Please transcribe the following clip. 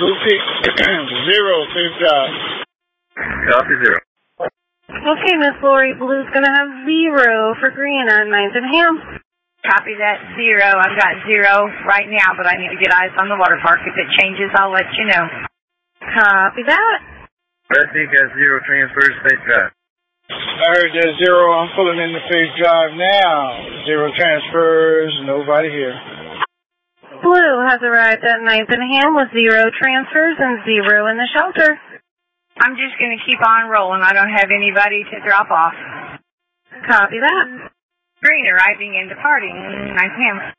Blue Peak, 0, safe job. Copy 0. Okay, Miss Lori, Blue's going to have 0 for green on 9th and Ham. Copy that, 0. I've got 0 right now, but I need to get eyes on the water park. If it changes, I'll let you know. Copy that. Red Peak has 0 transfers, safe drive. I heard there's 0. I'm pulling in the safe drive now. 0 transfers, nobody here. Blue has arrived at 9th and Ham with 0 transfers and 0 in the shelter. I'm just going to keep on rolling. I don't have anybody to drop off. Copy that. Green arriving and departing. 9th Ham.